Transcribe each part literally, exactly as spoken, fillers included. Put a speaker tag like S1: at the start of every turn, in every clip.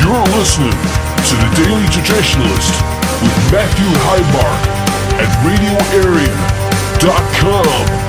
S1: You're listening to The Daily Traditionalist with Matthew Heimbach at radio area dot com.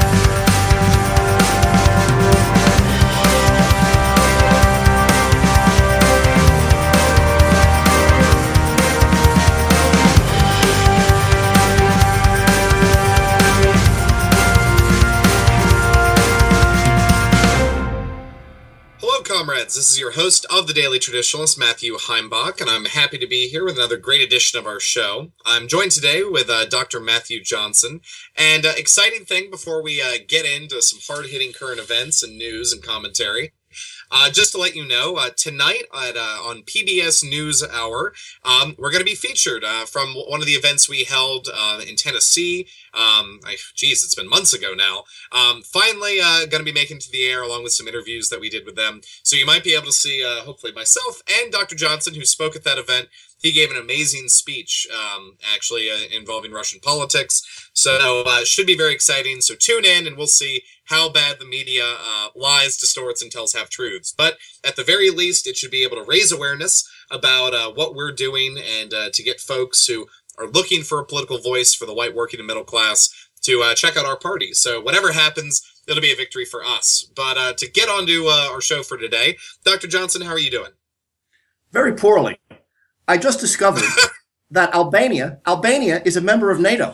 S2: Comrades, this is your host of The Daily Traditionalist, Matthew Heimbach, and I'm happy to be here with another great edition of our show. I'm joined today with uh, Doctor Matthew Johnson, and uh, exciting thing before we uh, get into some hard-hitting current events and news and commentary. Uh, just to let you know, uh, tonight at, uh, on P B S NewsHour, um, we're going to be featured uh, from one of the events we held uh, in Tennessee. Um, I, geez, it's been months ago now. Um, finally, uh, going to be making it to the air along with some interviews that we did with them. So you might be able to see, uh, hopefully myself and Doctor Johnson, who spoke at that event. He gave an amazing speech, um, actually, uh, involving Russian politics. So uh, should be very exciting. So tune in and we'll see how bad the media uh, lies, distorts, and tells half-truths. But at the very least, it should be able to raise awareness about uh, what we're doing and uh, to get folks who are looking for a political voice for the white working and middle class to uh, check out our party. So whatever happens, it'll be a victory for us. But uh, to get on to uh, our show for today, Doctor Johnson, how are you doing?
S3: Very poorly. I just discovered that Albania, Albania is a member of NATO.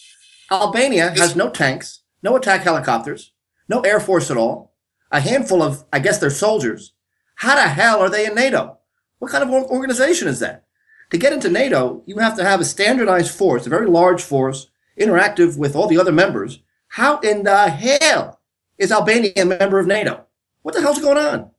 S3: Albania has no tanks, no attack helicopters, no air force at all, a handful of, I guess they're soldiers. How the hell are they in NATO? What kind of organization is that? To get into NATO, you have to have a standardized force, a very large force, interactive with all the other members. How in the hell is Albania a member of NATO? What the hell's going on?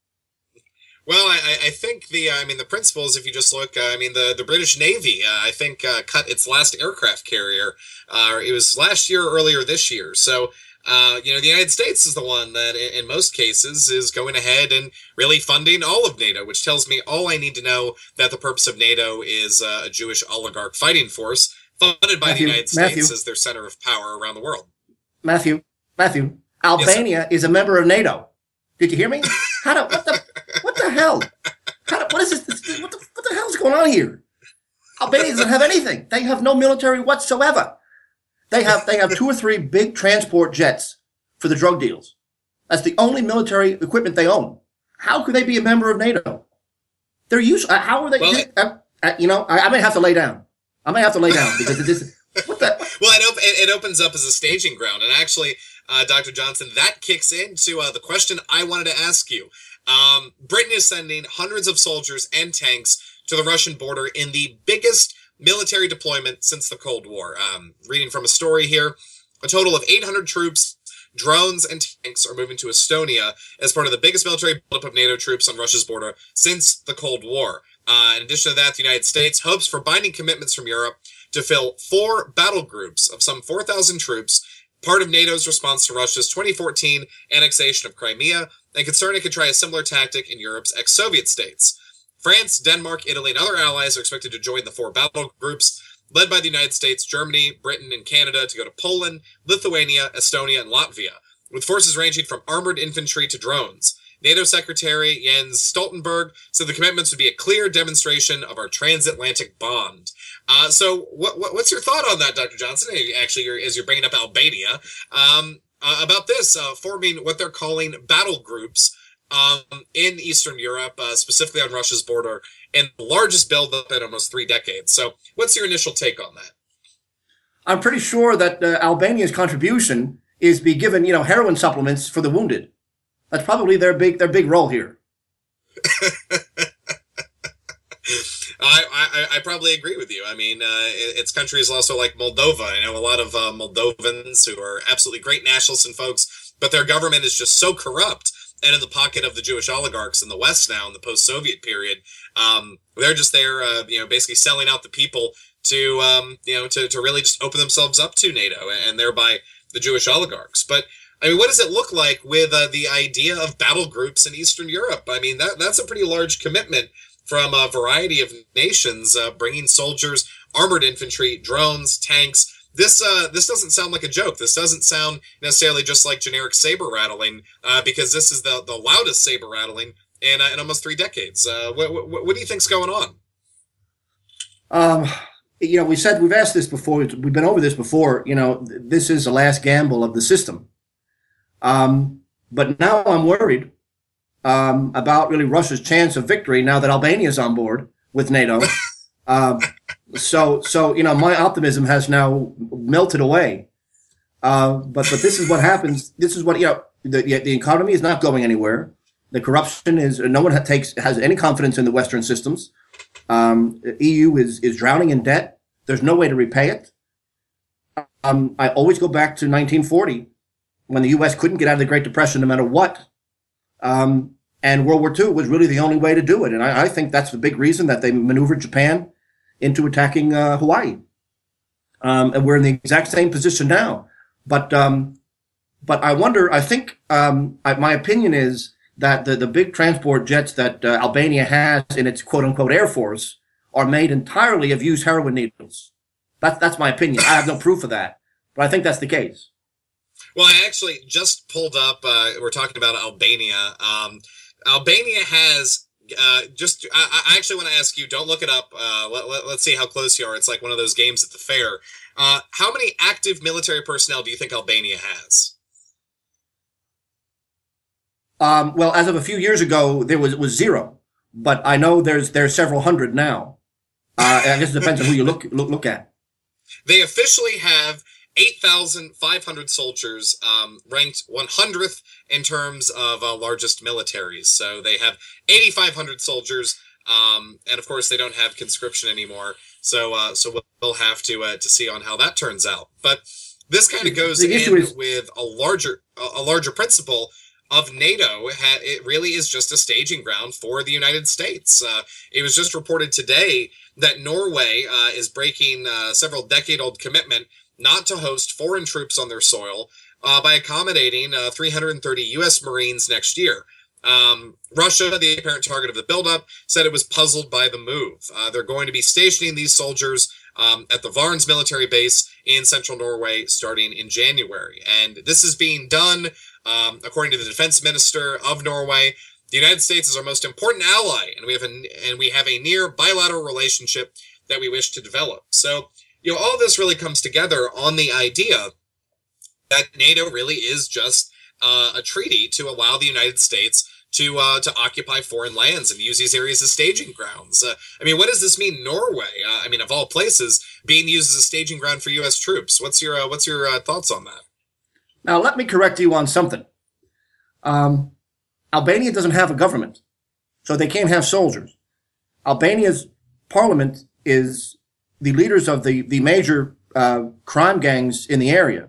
S2: Well, I, I think the, I mean, the principles, if you just look, uh, I mean, the, the British Navy, uh, I think, uh, cut its last aircraft carrier. Uh, it was last year or earlier this year. So, uh, you know, the United States is the one that in, in most cases is going ahead and really funding all of NATO, which tells me all I need to know that the purpose of NATO is uh, a Jewish oligarch fighting force funded by
S3: Matthew,
S2: the United
S3: Matthew,
S2: States as their center of power around the world.
S3: Matthew, Matthew, Albania yes, is a member of NATO. Did you hear me? How do, what the, what the hell? How do, what is this? What the, what the hell is going on here? Albania doesn't have anything. They have no military whatsoever. They have, they have two or three big transport jets for the drug deals. That's the only military equipment they own. How could they be a member of NATO? They're used, uh, how are they, well, uh, uh, you know, I, I may have to lay down. I may have to lay down because of this. What the?
S2: Well, it, op- it opens up as a staging ground. And actually, uh, Doctor Johnson, that kicks into uh, the question I wanted to ask you. Um, Britain is sending hundreds of soldiers and tanks to the Russian border in the biggest military deployment since the Cold War. Um, reading from a story here, a total of eight hundred troops, drones, and tanks are moving to Estonia as part of the biggest military buildup of NATO troops on Russia's border since the Cold War. Uh, in addition to that, the United States hopes for binding commitments from Europe to fill four battle groups of some four thousand troops, part of NATO's response to Russia's twenty fourteen annexation of Crimea, and concern it could try a similar tactic in Europe's ex-Soviet states. France, Denmark, Italy, and other allies are expected to join the four battle groups, led by the United States, Germany, Britain, and Canada, to go to Poland, Lithuania, Estonia, and Latvia, with forces ranging from armored infantry to drones. NATO Secretary Jens Stoltenberg said the commitments would be a clear demonstration of our transatlantic bond. Uh, so what, what, what's your thought on that, Doctor Johnson? Actually, you're, as you're bringing up Albania, um, uh, about this, uh, forming what they're calling battle groups um, in Eastern Europe, uh, specifically on Russia's border, and the largest buildup in almost three decades. So what's your initial take on that?
S3: I'm pretty sure that uh, Albania's contribution is be given, you know, heroin supplements for the wounded. That's probably their big their big role here.
S2: I, I I probably agree with you. I mean, uh, it's countries also like Moldova. I know a lot of uh, Moldovans who are absolutely great nationalists and folks, but their government is just so corrupt and in the pocket of the Jewish oligarchs in the West now in the post-Soviet period. Um, they're just there, uh, you know, basically selling out the people to, um, you know, to, to really just open themselves up to NATO and thereby the Jewish oligarchs. But I mean, what does it look like with uh, the idea of battle groups in Eastern Europe? I mean, that that's a pretty large commitment from a variety of nations, uh, bringing soldiers, armored infantry, drones, tanks. This uh, this doesn't sound like a joke. This doesn't sound necessarily just like generic saber rattling, uh, because this is the, the loudest saber rattling in, uh, in almost three decades. Uh, what, what, what do you think's going on?
S3: Um, you know, we said, we've asked this before, we've been over this before, you know, this is the last gamble of the system. Um, but now I'm worried um, about really Russia's chance of victory now that Albania is on board with NATO. uh, so, so, you know, my optimism has now melted away. Uh, but, but this is what happens. This is what, you know, the, the economy is not going anywhere. The corruption is, no one takes, has any confidence in the Western systems. Um, the E U is, is drowning in debt. There's no way to repay it. Um, I always go back to nineteen forty when the U S couldn't get out of the Great Depression no matter what. Um, and World War Two was really the only way to do it. And I, I think that's the big reason that they maneuvered Japan into attacking uh, Hawaii. Um, and we're in the exact same position now. But, um, but I wonder, I think, um, I, my opinion is that the, the big transport jets that uh, Albania has in its quote unquote Air Force are made entirely of used heroin needles. That's, that's my opinion. I have no proof of that, but I think that's the case.
S2: Well, I actually just pulled up, uh, we're talking about Albania. Um, Albania has, uh, just, I, I actually want to ask you, don't look it up. Uh, let, let, let's see how close you are. It's like one of those games at the fair. Uh, how many active military personnel do you think Albania has?
S3: Um, well, as of a few years ago, there was, was zero, but I know there's, there's several hundred now. Uh, I guess it depends on who you look, look, look at.
S2: They officially have eight thousand five hundred soldiers, um, ranked one hundredth in terms of uh, largest militaries. So they have eighty-five hundred soldiers, um, and of course they don't have conscription anymore. So, uh, so we'll have to uh, to see on how that turns out. But this kind of goes in is- with a larger a larger principle of NATO. It really is just a staging ground for the United States. Uh, it was just reported today that Norway uh, is breaking a several decade-old commitment not to host foreign troops on their soil uh, by accommodating uh, three hundred thirty U S Marines next year. Um, Russia, the apparent target of the buildup, said it was puzzled by the move. Uh, they're going to be stationing these soldiers um, at the Varnes military base in central Norway starting in January. And this is being done, um, according to the defense minister of Norway. The United States is our most important ally, and we have a, and we have a near bilateral relationship that we wish to develop. So, you know, all this really comes together on the idea that NATO really is just uh, a treaty to allow the United States to uh, to occupy foreign lands and use these areas as staging grounds. Uh, I mean, what does this mean, Norway? Uh, I mean, of all places, being used as a staging ground for U S troops. What's your uh, what's your uh, thoughts on that?
S3: Now, let me correct you on something. Um, Albania doesn't have a government, so they can't have soldiers. Albania's parliament is the leaders of the, the major uh, crime gangs in the area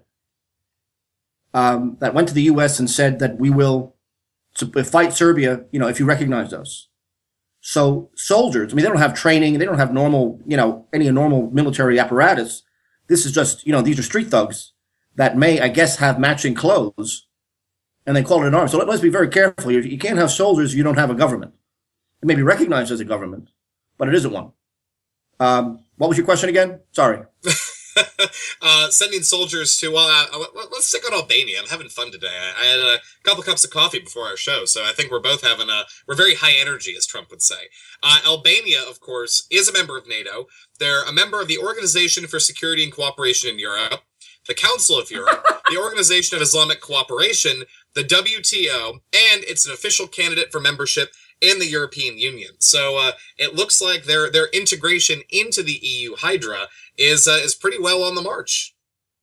S3: um, that went to the U S and said that we will fight Serbia, you know, if you recognize us. So soldiers, I mean, they don't have training. They don't have normal, you know, any normal military apparatus. This is just, you know, these are street thugs that may, I guess, have matching clothes, and they call it an army. So let, let's be very careful. You, you can't have soldiers if you don't have a government. It may be recognized as a government, but it isn't one. Um, what was your question again? Sorry.
S2: uh, sending soldiers to, well, uh, let's stick on Albania. I'm having fun today. I, I had a couple cups of coffee before our show, so I think we're both having a, we're very high energy, as Trump would say. Uh, Albania, of course, is a member of NATO. They're a member of the Organization for Security and Cooperation in Europe, the Council of Europe, the Organization of Islamic Cooperation, the W T O, and it's an official candidate for membership in the European Union. So uh, it looks like their their integration into the E U Hydra is uh, is pretty well on the march.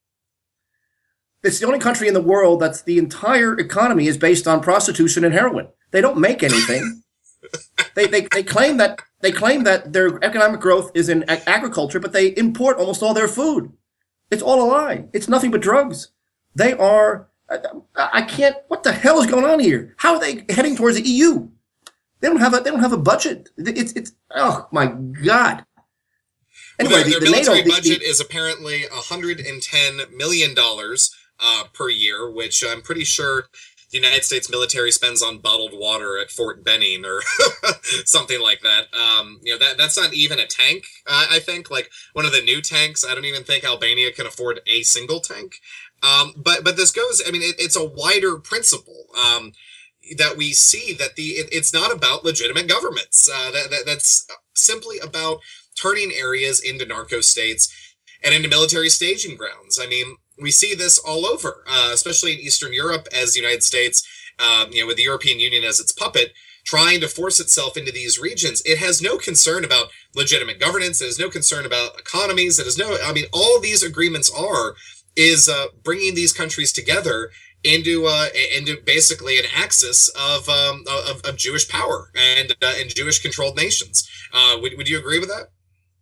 S3: It's the only country in the world that's the entire economy is based on prostitution and heroin. They don't make anything. they, they they claim that they claim that their economic growth is in ag- agriculture, but they import almost all their food. It's all a lie. It's nothing but drugs. They are. I, I can't. What the hell is going on here? How are they heading towards the E U? They don't have a. They don't have a budget. It's. It's. Oh my God.
S2: Anyway, well, their, the, their the military NATO, budget the, the, is apparently one hundred ten million dollars uh, per year, which I'm pretty sure the United States military spends on bottled water at Fort Benning or something like that. Um, you know, that that's not even a tank. Uh, I think like one of the new tanks. I don't even think Albania can afford a single tank. Um, but but this goes. I mean, it, it's a wider principle. Um, that we see that the it, it's not about legitimate governments. Uh, that, that that's simply about turning areas into narco states and into military staging grounds. I mean, we see this all over, uh, especially in Eastern Europe, as the United States, um, you know, with the European Union as its puppet, trying to force itself into these regions. It has no concern about legitimate governance. It has no concern about economies. It has no, I mean, all these agreements are, is uh, bringing these countries together into uh, into basically an axis of um, of, of Jewish power and uh, and Jewish controlled nations. Uh, would would you agree with that?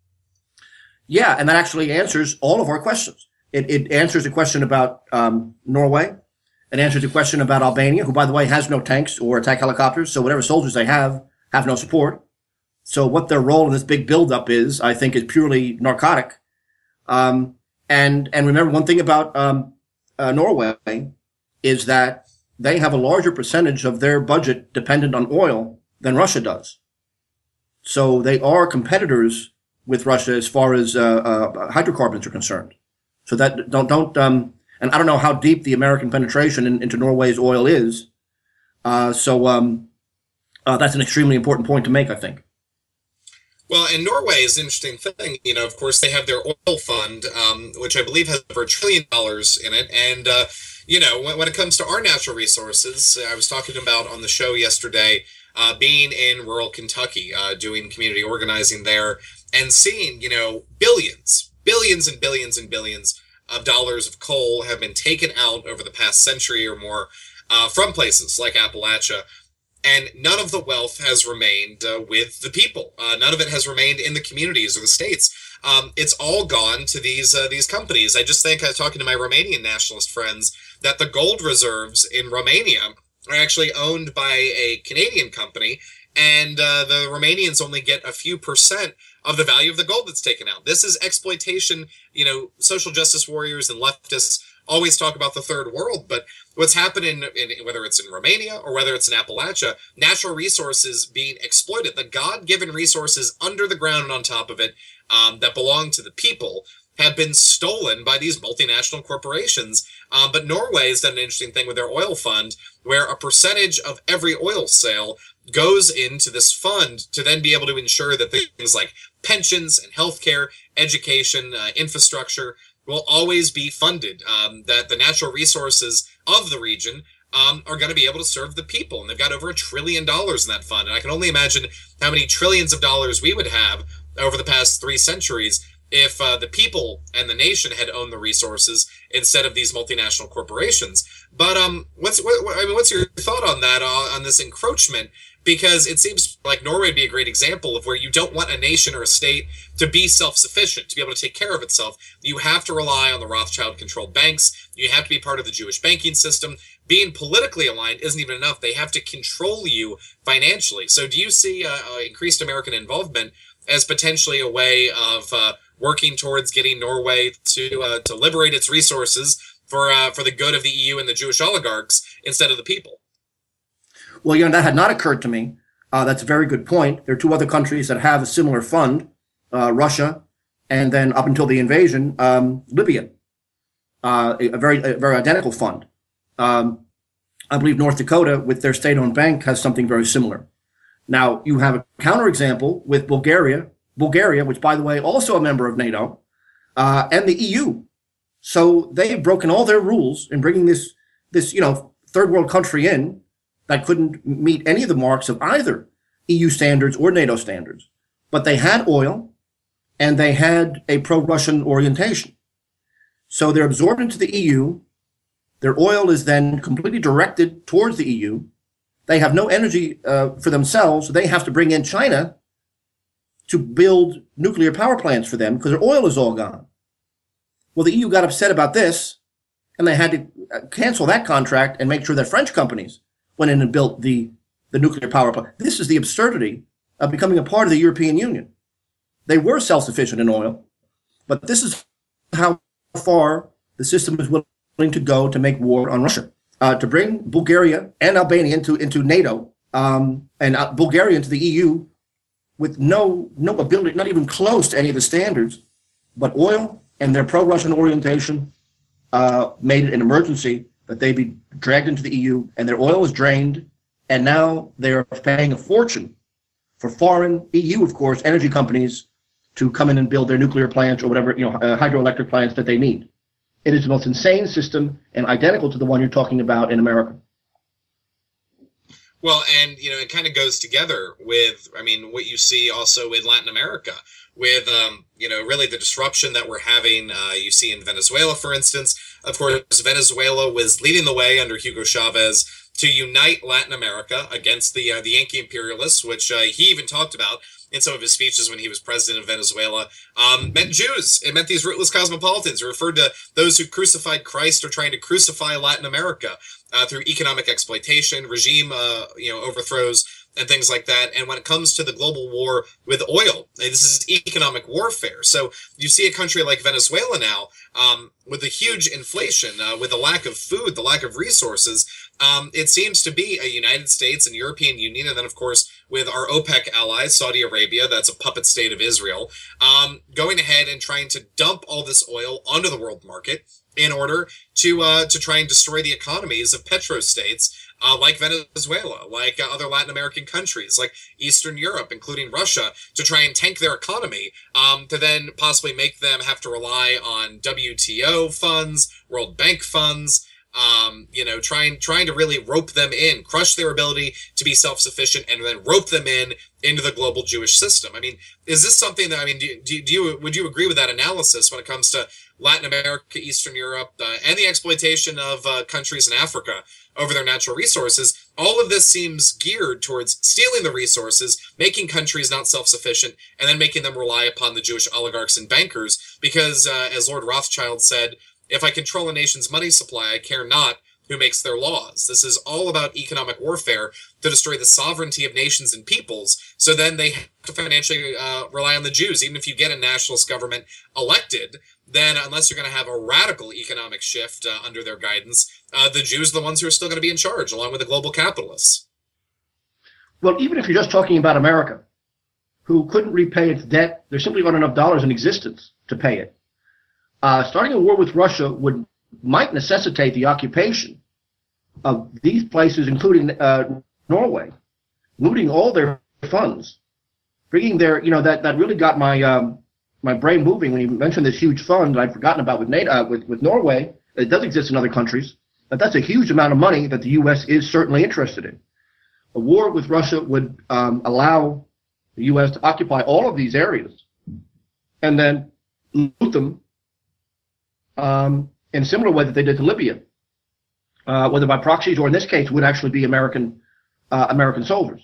S3: Yeah, and that actually answers all of our questions. It, it answers a question about um, Norway. It answers a question about Albania, who, by the way, has no tanks or attack helicopters. So whatever soldiers they have have no support. So what their role in this big buildup is, I think, is purely narcotic. Um, and and remember one thing about um, uh, Norway is that they have a larger percentage of their budget dependent on oil than Russia does. So they are competitors with Russia as far as uh, uh, hydrocarbons are concerned. So that don't don't um, and I don't know how deep the American penetration in, into Norway's oil is. Uh, so um, uh, that's an extremely important point to make, I think.
S2: Well, and Norway is an interesting thing. You know, of course, they have their oil fund, um, which I believe has over a trillion dollars in it. And, uh, you know, when, when it comes to our natural resources, I was talking about on the show yesterday, uh, being in rural Kentucky, uh, doing community organizing there and seeing, you know, billions, billions and billions and billions of dollars of coal have been taken out over the past century or more uh, from places like Appalachia. And none of the wealth has remained uh, with the people. Uh, none of it has remained in the communities or the states. Um, it's all gone to these uh, these companies. I just think I was talking to my Romanian nationalist friends that the gold reserves in Romania are actually owned by a Canadian company, and uh, the Romanians only get a few percent of the value of the gold that's taken out. This is exploitation. You know, social justice warriors and leftists always talk about the third world, but what's happening, in, whether it's in Romania or whether it's in Appalachia, natural resources being exploited, the God-given resources under the ground and on top of it um, that belong to the people have been stolen by these multinational corporations. Um, but Norway has done an interesting thing with their oil fund, where a percentage of every oil sale goes into this fund to then be able to ensure that things like pensions and healthcare, education, uh, infrastructure will always be funded, um, that the natural resources of the region um, are going to be able to serve the people. And they've got over a trillion dollars in that fund. And I can only imagine how many trillions of dollars we would have over the past three centuries if uh, the people and the nation had owned the resources instead of these multinational corporations. But um, what's what, what, I mean, what's your thought on that, uh, on this encroachment? Because it seems like Norway would be a great example of where you don't want a nation or a state to be self-sufficient, to be able to take care of itself. You have to rely on the Rothschild-controlled banks. You have to be part of the Jewish banking system. Being politically aligned isn't even enough. They have to control you financially. So do you see uh, uh, increased American involvement as potentially a way of uh, working towards getting Norway to uh, to liberate its resources for uh, for the good of the E U and the Jewish oligarchs instead of the people?
S3: Well, you know, that had not occurred to me. Uh, that's a very good point. There are two other countries that have a similar fund, uh, Russia, and then up until the invasion, um, Libya, uh, a, a very a very identical fund. Um, I believe North Dakota, with their state-owned bank, has something very similar. Now, you have a counterexample with Bulgaria, Bulgaria, which, by the way, also a member of NATO, uh, and the E U. So they've broken all their rules in bringing this, this, you know, third world country in that couldn't meet any of the marks of either E U standards or NATO standards. But they had oil, and they had a pro-Russian orientation. So they're absorbed into the E U. Their oil is then completely directed towards the E U. They have no energy uh, for themselves. They have to bring in China to build nuclear power plants for them because their oil is all gone. Well, the E U got upset about this, and they had to cancel that contract and make sure that French companies went in and built the, the nuclear power plant. This is the absurdity of becoming a part of the European Union. They were self-sufficient in oil, but this is how far the system is willing to go to make war on Russia. Uh, to bring Bulgaria and Albania into, into NATO, um, and uh, Bulgaria into the E U with no, no ability, not even close to any of the standards, but oil and their pro-Russian orientation uh, made it an emergency that they be dragged into the E U, and their oil was drained, And now they're paying a fortune for foreign, E U, of course, energy companies to come in and build their nuclear plants or whatever, you know, uh, hydroelectric plants that they need. It is the most insane system and identical to the one you're talking about in America.
S2: Well, and, you know, it kind of goes together with, I mean, what you see also in Latin America with, um, you know, really the disruption that we're having. Uh, you see in Venezuela, for instance. Of course, Venezuela was leading the way under Hugo Chavez to unite Latin America against the uh, the Yankee imperialists, which uh, he even talked about in some of his speeches when he was president of Venezuela, um, meant Jews. It meant these rootless cosmopolitans. It referred to those who crucified Christ or trying to crucify Latin America uh, through economic exploitation, regime uh, you know, overthrows, and things like that. And when it comes to the global war with oil, this is economic warfare. So you see a country like Venezuela now um, with the huge inflation, uh, with the lack of food, the lack of resources. Um, it seems to be a United States and European Union, and then, of course, with our OPEC allies, Saudi Arabia, that's a puppet state of Israel, um, going ahead and trying to dump all this oil onto the world market in order to uh, to try and destroy the economies of petrostates uh, like Venezuela, like uh, other Latin American countries, like Eastern Europe, including Russia, to try and tank their economy, um, to then possibly make them have to rely on W T O funds, World Bank funds, Um, you know, trying trying to really rope them in, crush their ability to be self-sufficient, and then rope them in into the global Jewish system. I mean, is this something that, I mean, do, do, do you would you agree with that analysis when it comes to Latin America, Eastern Europe, uh, and the exploitation of uh, countries in Africa over their natural resources? All of this seems geared towards stealing the resources, making countries not self-sufficient, and then making them rely upon the Jewish oligarchs and bankers, because, uh, as Lord Rothschild said, if I control a nation's money supply, I care not who makes their laws. This is all about economic warfare to destroy the sovereignty of nations and peoples, so then they have to financially uh, rely on the Jews. Even if you get a nationalist government elected, then unless you're going to have a radical economic shift uh, under their guidance, uh, the Jews are the ones who are still going to be in charge, along with the global capitalists.
S3: Well, even if you're just talking about America, who couldn't repay its debt, there simply aren't enough dollars in existence to pay it. Uh, starting a war with Russia would might necessitate the occupation of these places, including uh, Norway, looting all their funds, bringing their, you know, that, that really got my um, my brain moving when you mentioned this huge fund I'd forgotten about with NATO, uh, with, with Norway. It does exist in other countries, but that's a huge amount of money that the U S is certainly interested in. A war with Russia would um, allow the U S to occupy all of these areas and then loot them Um, in a similar way that they did to Libya, uh, whether by proxies or in this case would actually be American uh, American soldiers.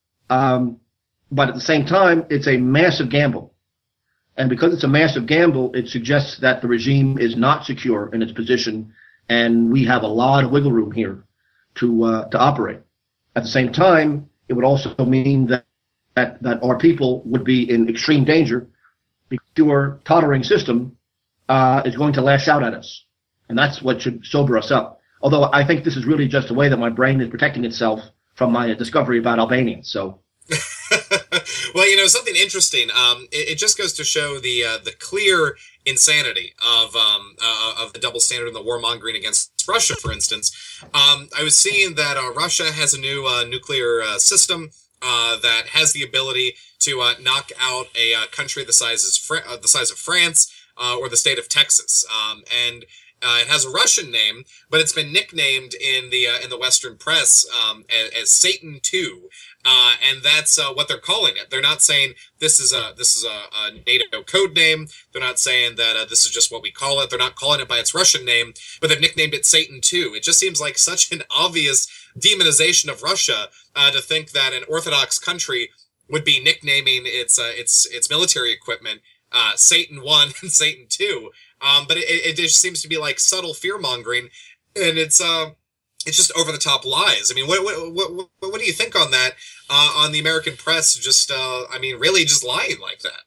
S3: Um, but at the same time, it's a massive gamble. And because it's a massive gamble, it suggests that the regime is not secure in its position, and we have a lot of wiggle room here to uh, to operate. At the same time, it would also mean that, that, that our people would be in extreme danger because our tottering system Uh, is going to lash out at us. And that's what should sober us up. Although I think this is really just a way that my brain is protecting itself from my discovery about Albanians. So,
S2: well, you know, something interesting. Um, it, it just goes to show the uh, the clear insanity of um, uh, of the double standard and the warmongering against Russia, for instance. Um, I was seeing that uh, Russia has a new uh, nuclear uh, system uh, that has the ability to uh, knock out a uh, country the size as Fra- uh, the size of France. Uh, or the state of Texas, um, and uh, it has a Russian name, but it's been nicknamed in the uh, in the Western press um, as, as Satan two, uh, and that's uh, what they're calling it. They're not saying this is a this is a, a NATO code name. They're not saying that uh, this is just what we call it. They're not calling it by its Russian name, but they've nicknamed it Satan two. It just seems like such an obvious demonization of Russia uh, to think that an Orthodox country would be nicknaming its uh, its its military equipment Uh, Satan one and Satan two, um, but it, it just seems to be like subtle fear mongering, and it's uh, it's just over the top lies. I mean, what what what what, what do you think on that? Uh, on the American press, just uh, I mean, really just lying like that.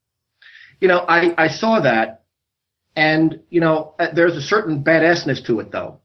S3: You know, I I saw that, and you know, there's a certain badassness to it, though.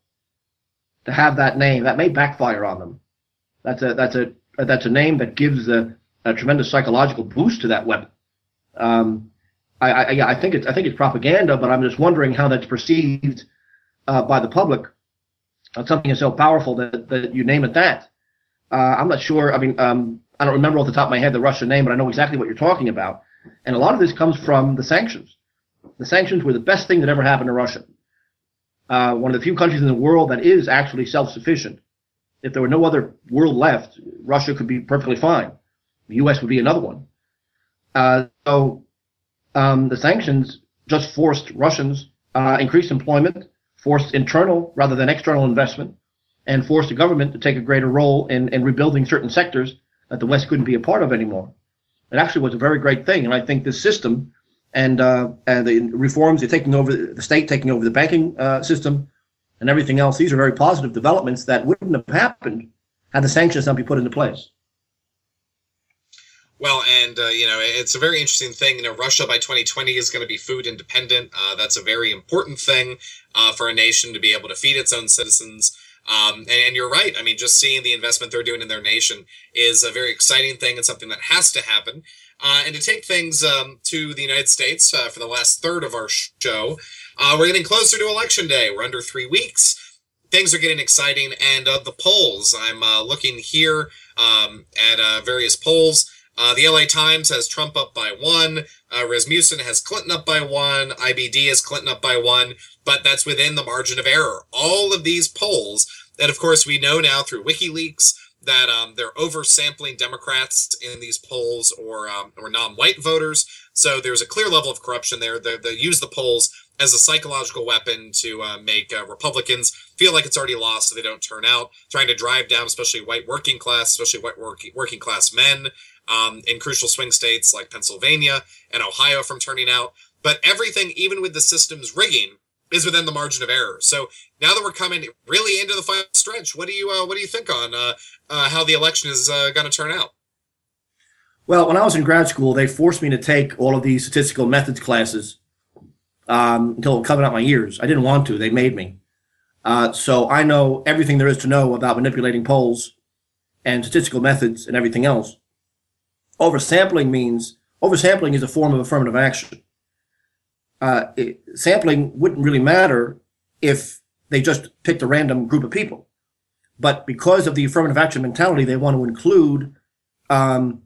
S3: To have that name, that may backfire on them. That's a that's a that's a name that gives a, a tremendous psychological boost to that weapon. Um, I, I, yeah, I think it's I think it's propaganda, but I'm just wondering how that's perceived uh, by the public. Uh, something is so powerful that, that you name it that. Uh, I'm not sure. I mean, um, I don't remember off the top of my head the Russian name, but I know exactly what you're talking about. And a lot of this comes from the sanctions. The sanctions were the best thing that ever happened to Russia. Uh, one of the few countries in the world that is actually self-sufficient. If there were no other world left, Russia could be perfectly fine. The U S would be another one. Uh, so um, the sanctions just forced Russians, uh, increased employment, forced internal rather than external investment, and forced the government to take a greater role in, in rebuilding certain sectors that the West couldn't be a part of anymore. It actually was a very great thing, and I think this system and, uh, and the reforms, they're taking over the state, taking over the banking uh, system, and everything else. These are very positive developments that wouldn't have happened had the sanctions not be put into place.
S2: Well, and, uh, you know, it's a very interesting thing. You know, Russia by twenty twenty is going to be food independent. Uh, that's a very important thing uh, for a nation to be able to feed its own citizens. Um, and, and you're right. I mean, just seeing the investment they're doing in their nation is a very exciting thing and something that has to happen. Uh, and to take things um, to the United States uh, for the last third of our show, uh, we're getting closer to Election Day. We're under three weeks. Things are getting exciting. And uh, the polls, I'm uh, looking here um, at uh, various polls. Uh, the L A Times has Trump up by one. Uh, Rasmussen has Clinton up by one. I B D has Clinton up by one. But that's within the margin of error. All of these polls, and of course we know now through WikiLeaks that um, they're oversampling Democrats in these polls or um, or non-white voters. So there's a clear level of corruption there. They, they use the polls as a psychological weapon to uh, make uh, Republicans feel like it's already lost so they don't turn out, trying to drive down especially white working class, especially white working, working class men um, in crucial swing states like Pennsylvania and Ohio from turning out. But everything, even with the system's rigging, is within the margin of error. So now that we're coming really into the final stretch, what do you uh, what do you think on uh, uh, how the election is uh, going to turn out?
S3: Well, when I was in grad school, they forced me to take all of these statistical methods classes um, until it covered up my ears. I didn't want to. They made me. Uh, so I know everything there is to know about manipulating polls and statistical methods and everything else. Oversampling means, oversampling is a form of affirmative action. Uh, it, sampling wouldn't really matter if they just picked a random group of people. But because of the affirmative action mentality, they want to include um,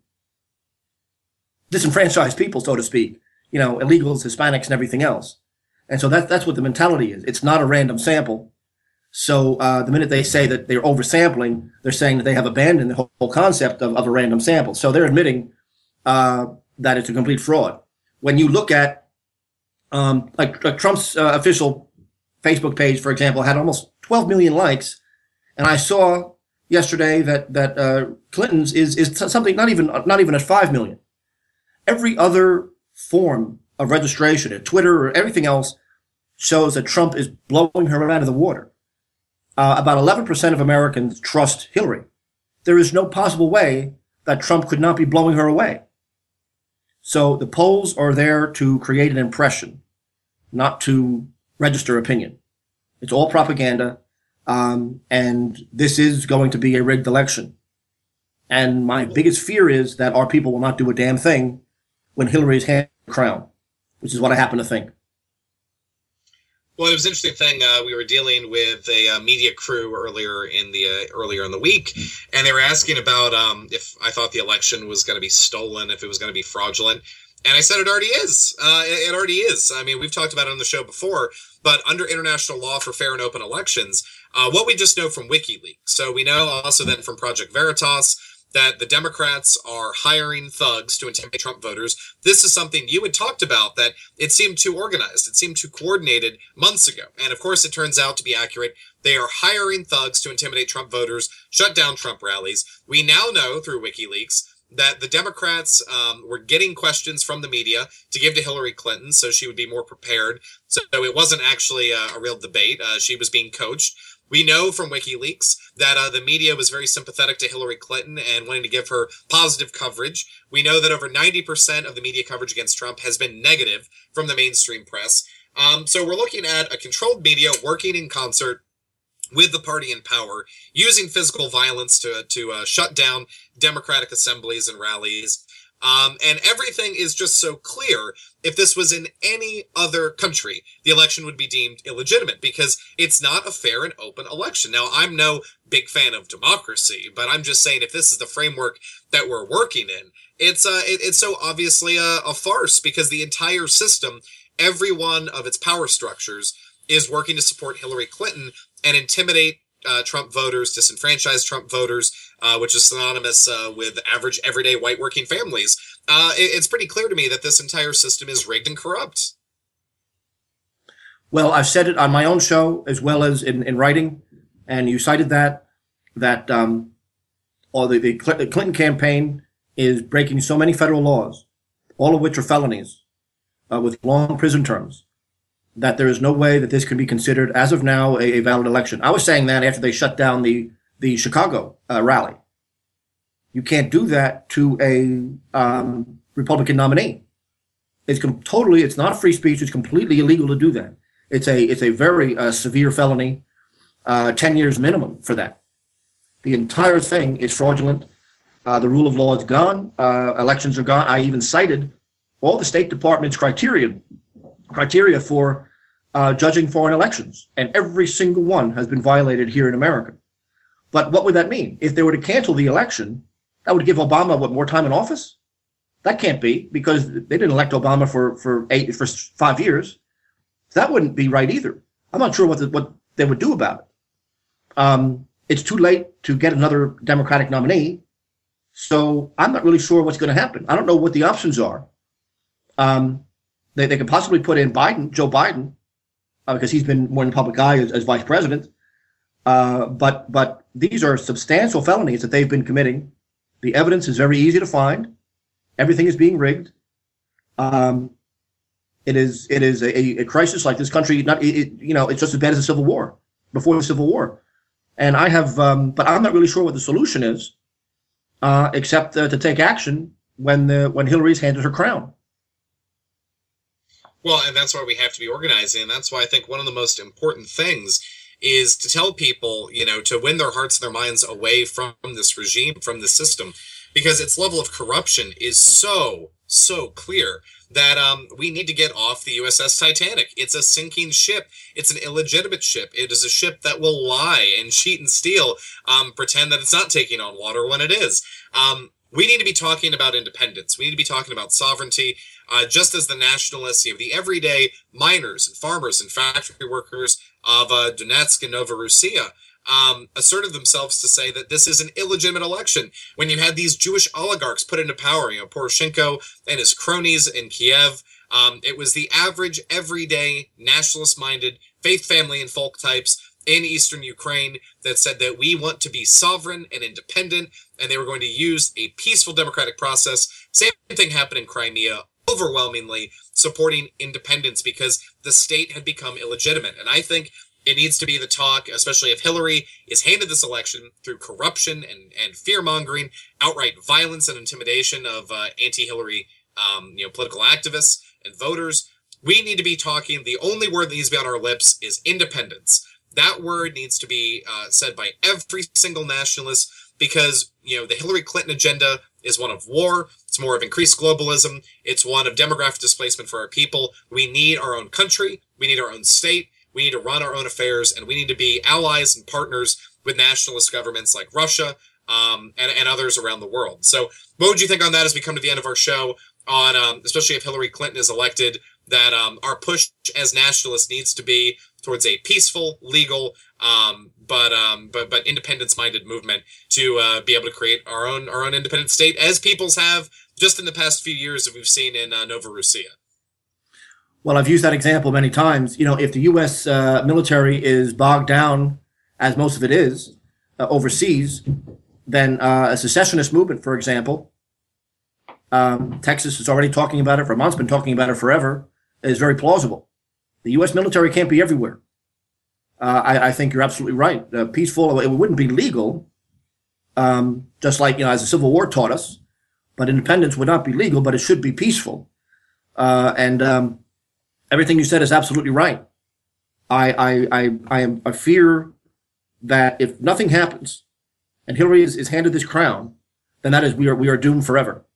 S3: disenfranchised people, so to speak, you know, illegals, Hispanics, and everything else. And so that, that's what the mentality is. It's not a random sample. So uh, the minute they say that they're oversampling, they're saying that they have abandoned the whole, whole concept of, of a random sample. So they're admitting uh, that it's a complete fraud. When you look at Um, like, like Trump's uh, official Facebook page, for example, had almost twelve million likes, and I saw yesterday that that uh, Clinton's is is something not even not even at five million. Every other form of registration, at Twitter or everything else, shows that Trump is blowing her out of the water. Uh, about eleven percent of Americans trust Hillary. There is no possible way that Trump could not be blowing her away. So the polls are there to create an impression, not to register opinion. It's all propaganda, um, and this is going to be a rigged election. And my biggest fear is that our people will not do a damn thing when Hillary is handed the crown, which is what I happen to think.
S2: Well, it was an interesting thing. Uh, we were dealing with a uh, media crew earlier in the uh, earlier in the week, and they were asking about um, if I thought the election was going to be stolen, if it was going to be fraudulent. And I said it already is. Uh, it, it already is. I mean, we've talked about it on the show before, but under international law for fair and open elections, uh, what we just know from WikiLeaks. So we know also then from Project Veritas that the Democrats are hiring thugs to intimidate Trump voters. This is something you had talked about, that it seemed too organized. It seemed too coordinated months ago. And of course, it turns out to be accurate. They are hiring thugs to intimidate Trump voters, shut down Trump rallies. We now know through WikiLeaks that the Democrats um, were getting questions from the media to give to Hillary Clinton so she would be more prepared. So it wasn't actually a, a real debate. Uh, she was being coached. We know from WikiLeaks that uh, the media was very sympathetic to Hillary Clinton and wanting to give her positive coverage. We know that over ninety percent of the media coverage against Trump has been negative from the mainstream press. Um, so we're looking at a controlled media working in concert with the party in power, using physical violence to to uh, shut down Democratic assemblies and rallies. Um, and everything is just so clear. If this was in any other country, the election would be deemed illegitimate because it's not a fair and open election. Now, I'm no big fan of democracy, but I'm just saying if this is the framework that we're working in, it's uh, it, it's so obviously a, a farce because the entire system, every one of its power structures, is working to support Hillary Clinton and intimidate uh, Trump voters, disenfranchise Trump voters, uh, which is synonymous uh, with average, everyday white working families. Uh, it, it's pretty clear to me that this entire system is rigged and corrupt.
S3: Well, I've said it on my own show as well as in, in writing, and you cited that, that um, or the, the Clinton campaign is breaking so many federal laws, all of which are felonies uh, with long prison terms, that there is no way that this can be considered, as of now, a, a valid election. I was saying that after they shut down the, the Chicago uh, rally. You can't do that to a um, Republican nominee. It's com- totally, it's not free speech. It's completely illegal to do that. It's a, it's a very uh, severe felony, uh, ten years minimum for that. The entire thing is fraudulent. Uh, the rule of law is gone. Uh, elections are gone. I even cited all the State Department's criteria criteria for uh, judging foreign elections, and every single one has been violated here in America. But what would that mean? If they were to cancel the election, that would give Obama, what, more time in office? That can't be, because they didn't elect Obama for, for eight, for five years. That wouldn't be right either. I'm not sure what the, what they would do about it. Um, it's too late to get another Democratic nominee, so I'm not really sure what's going to happen. I don't know what the options are. Um, They, they could possibly put in Biden, Joe Biden, uh, because he's been more in the public eye as, as vice president. Uh, but but these are substantial felonies that they've been committing. The evidence is very easy to find. Everything is being rigged. Um, it is it is a, a crisis like this country. Not it, it, you know it's just as bad as the Civil War, before the Civil War. And I have, um, but I'm not really sure what the solution is, uh, except uh, to take action when the when Hillary's handed her crown.
S2: Well, and that's why we have to be organizing, and that's why I think one of the most important things is to tell people, you know, to win their hearts and their minds away from this regime, from this system, because its level of corruption is so, so clear that um, we need to get off the U S S Titanic. It's a sinking ship. It's an illegitimate ship. It is a ship that will lie and cheat and steal, um, pretend that it's not taking on water when it is. Um, we need to be talking about independence. We need to be talking about sovereignty. Uh, just as the nationalists, you know, the everyday miners and farmers and factory workers of uh, Donetsk and Novorossiya um, asserted themselves to say that this is an illegitimate election. When you had these Jewish oligarchs put into power, you know, Poroshenko and his cronies in Kiev, um, it was the average, everyday, nationalist-minded, faith, family, and folk types in eastern Ukraine that said that we want to be sovereign and independent, and they were going to use a peaceful democratic process. Same thing happened in Crimea, overwhelmingly supporting independence because the state had become illegitimate. And I think it needs to be the talk, especially if Hillary is handed this election through corruption and, and fear-mongering, outright violence and intimidation of uh, anti-Hillary um, you know, political activists and voters. We need to be talking, the only word that needs to be on our lips is independence. That word needs to be uh, said by every single nationalist because, you know, the Hillary Clinton agenda is one of war. It's more of increased globalism. It's one of demographic displacement for our people. We need our own country. We need our own state. We need to run our own affairs, and we need to be allies and partners with nationalist governments like Russia um, and, and others around the world. So what would you think on that as we come to the end of our show on, um, especially if Hillary Clinton is elected, that um, our push as nationalists needs to be towards a peaceful, legal, um, but um, but but independence-minded movement to uh, be able to create our own our own independent state, as peoples have just in the past few years that we've seen in uh, Novorossiya.
S3: Well, I've used that example many times. You know, if the U S uh, military is bogged down, as most of it is, uh, overseas, then uh, a secessionist movement, for example, um, Texas is already talking about it, Vermont's been talking about it forever, is very plausible. The U S military can't be everywhere. Uh, I, I think you're absolutely right. Uh, peaceful, it wouldn't be legal, um, just like, you know, as the Civil War taught us, but independence would not be legal, but it should be peaceful. Uh, and um, everything you said is absolutely right. I, I, I, I am, I fear that if nothing happens and Hillary is, is handed this crown, then that is, we are, we are doomed forever.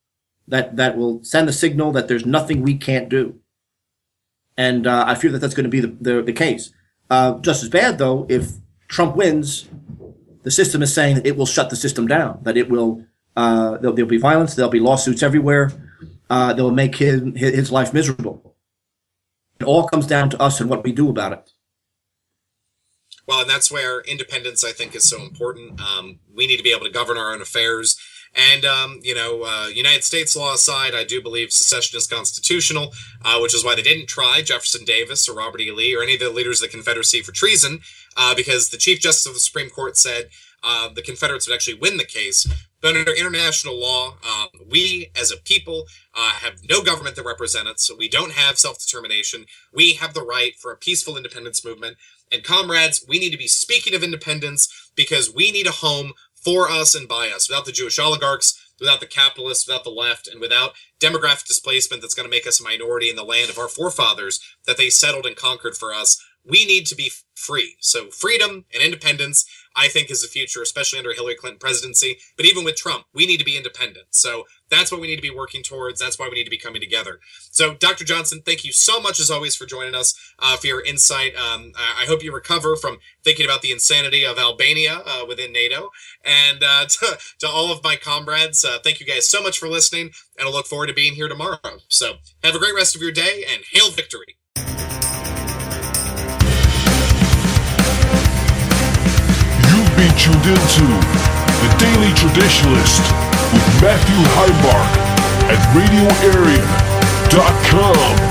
S3: that, that will send the signal that there's nothing we can't do. And uh, I fear that that's going to be the, the, the case. Uh, just as bad, though, if Trump wins, the system is saying that it will shut the system down, that it will, uh, there'll, there'll be violence, there'll be lawsuits everywhere, uh, that will make his, his life miserable. It all comes down to us and what we do about it.
S2: Well, and that's where independence, I think, is so important. Um, we need to be able to govern our own affairs. And, um, you know, uh, United States law aside, I do believe secession is constitutional, uh, which is why they didn't try Jefferson Davis or Robert E. Lee or any of the leaders of the Confederacy for treason, uh, because the Chief Justice of the Supreme Court said uh, the Confederates would actually win the case. But under international law, um, we as a people uh, have no government that represents us, so we don't have self-determination. We have the right for a peaceful independence movement. And comrades, we need to be speaking of independence because we need a home for us and by us. Without the Jewish oligarchs, without the capitalists, without the left, and without demographic displacement that's going to make us a minority in the land of our forefathers that they settled and conquered for us, we need to be free. So freedom and independence, I think, is the future, especially under Hillary Clinton presidency. But even with Trump, we need to be independent. So that's what we need to be working towards. That's why we need to be coming together. So Doctor Johnson, thank you so much, as always, for joining us, uh, for your insight. Um, I hope you recover from thinking about the insanity of Albania uh, within NATO. And uh, to, to all of my comrades, uh, thank you guys so much for listening, and I look forward to being here tomorrow. So have a great rest of your day, and hail victory.
S1: You've been tuned into The Daily Traditionalist with Matthew Heimark at radio area dot com.